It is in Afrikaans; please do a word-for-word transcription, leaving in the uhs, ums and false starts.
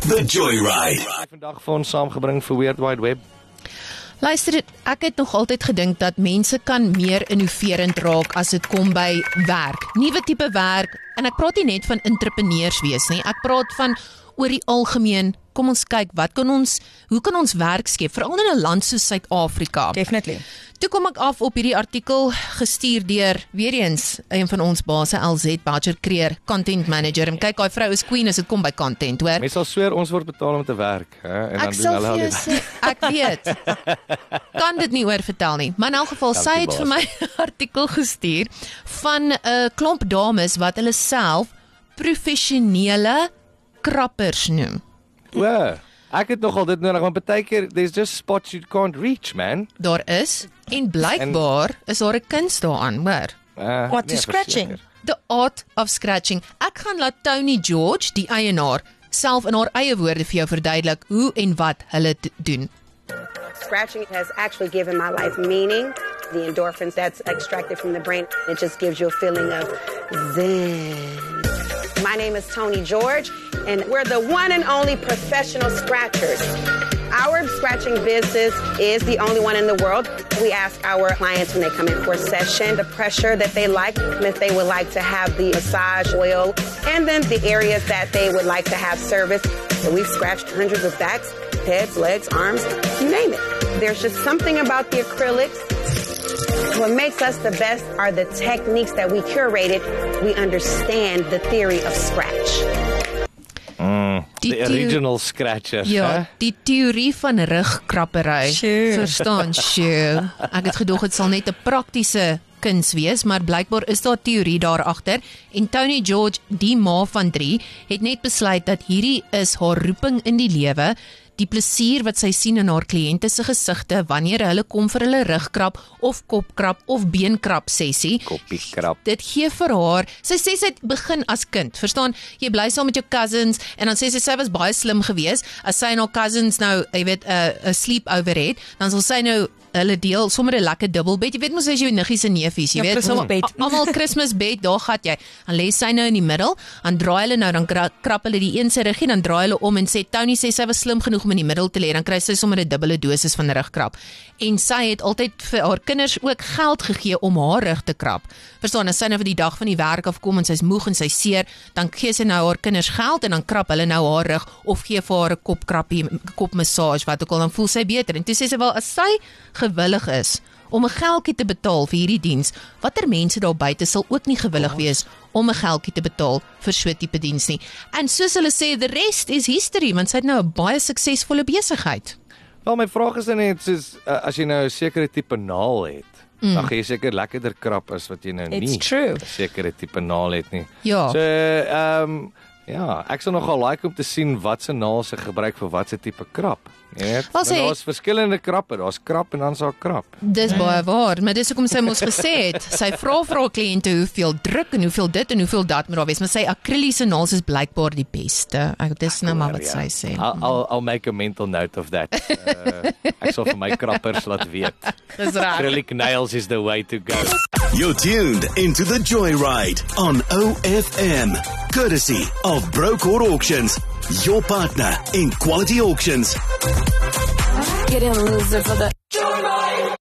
The Joyride. Vandag vir ons saamgebring vir Weird Wide Web. Luister, ek het nog altyd gedink dat mense kan meer innoverend raak as dit kom by werk. Nuwe tipe werk, en ek praat nie net van entrepreneurs wees nie. Ek praat van oor die algemeen. Kom ons kyk, wat kan ons, hoe kan ons werk skep, veral in 'n land soos Suid-Afrika. Definitely. Toe kom ek af op hierdie artikel gestuur deur weer eens een van ons baase, L Z Badger Creer, content manager. En kyk, daai vrou is queen as dit kom by content, hoor. Mense sal sweer ons word betaal om te werk, hè? En dan Ek doen sal hulle al vir die jou sê, ek weet. Kan dit nie oor vertel nie. Maar in elk geval, sy het vir my 'n artikel gestuur van 'n uh, klomp dames wat hulle self professionele krappers noem. Wow. Ek het nogal dit nodig, want baie keer there's just spots you can't reach, man. Daar is, en blykbaar is daar 'n kuns daaraan, hoor. Uh, What, to scratching? The art of scratching. Ek gaan laat Tony George, die eienaar, self in haar eie woorde vir jou verduidelik hoe en wat hulle doen. Scratching has actually given my life meaning. The endorphins that's extracted from the brain, it just gives you a feeling of zen. My name is Tony George, and we're the one and only professional scratchers. Our scratching business is the only one in the world. We ask our clients when they come in for a session the pressure that they like, and if they would like to have the massage oil, and then the areas that they would like to have service. So we've scratched hundreds of backs, heads, legs, arms, you name it. There's just something about the acrylics. What makes us the best are the techniques that we curated. We understand the theory of scratch. Mm, Die the original scratcher. Ja, hè? die teorie van rugkrappery. Sjoe. Verstaan, sjoe. Ek het gedoog dit sal net 'n praktiese kuns wees, maar blykbaar is daar teorie daar agter. En Tony George, die ma van drie, het net besluit dat hierdie is haar roeping in die lewe. Die plesier wat sy sien in haar kliënte se gesigte wanneer hulle kom vir hulle rugkrap of kopkrap of beenkrap sessie. Koppie krap. Dit gee vir haar, sy sê sy het begin as kind, verstaan, jy bly saam met jou cousins, en dan sê sy, sy was baie slim geweest, as sy en haar cousins nou, jy weet, 'n uh, sleepover het, dan sal sy nou, hulle deel sommer 'n lekker dubbelbed, jy weet mos as jy niggies en neefies, jy Ja, weet, Christmasbed. a- almal Kersbed, daar gat jy, dan lê sy nou in die middel, dan draai hulle nou, dan kra- krap hulle die een se ruggie, dan draai hulle om en sê, Tony sê sy was slim genoeg om in die middel te lê, dan kry sy sommer 'n dubbele dosis van rugkrap, en sy het altyd vir haar kinders ook geld gegee om haar rug te krap, verstaan, as sy nou vir die dag van die werk afkom en sy's moeg en sy seer, dan gee sy nou haar kinders geld en dan krap hulle nou haar rug, of gee vir haar 'n kopkrappie, kopmassage, wat ook al, dan voel sy beter, en toe sê sy wel, as sy gewillig is om 'n geldjie te betaal vir hierdie diens, watter mense daar buite sal ook nie gewillig wees om 'n geldjie te betaal vir so 'n tipe diens nie. En soos hulle sê, the rest is history, want sy het nou 'n baie suksesvolle besigheid. Wel, my vraag is dan net, soos, uh, as jy nou 'n sekere tipe naal het, mm. dan gaan jy seker lekkerder krap as wat jy nou It's nie true. 'n sekere tipe naal het nie. Ja. So, ehm, um, ja, ek sal nogal like om te sien wat se naal se gebruik vir wat se tipe krap. Jy weet, Wel, sê- daar's verskillende krappe, daar's krap en dan's daar krap. Dis baie waar, maar dis hoekom sy mos gesê het, sy vra vir haar kliënte hoeveel druk en hoeveel dit en hoeveel dat moet daar wees, maar sy akriliese naels is blykbaar die beste. Ek dis nou maar wat sy sê. I'll, I'll, I'll make a mental note of that. Uh, ek sal vir my krappers laat weet. Dis reg. Acrylic nails is the way to go. You're tuned into the Joyride on O F M, courtesy of Brocourt Auctions, your partner in quality auctions. Get in, loser, for the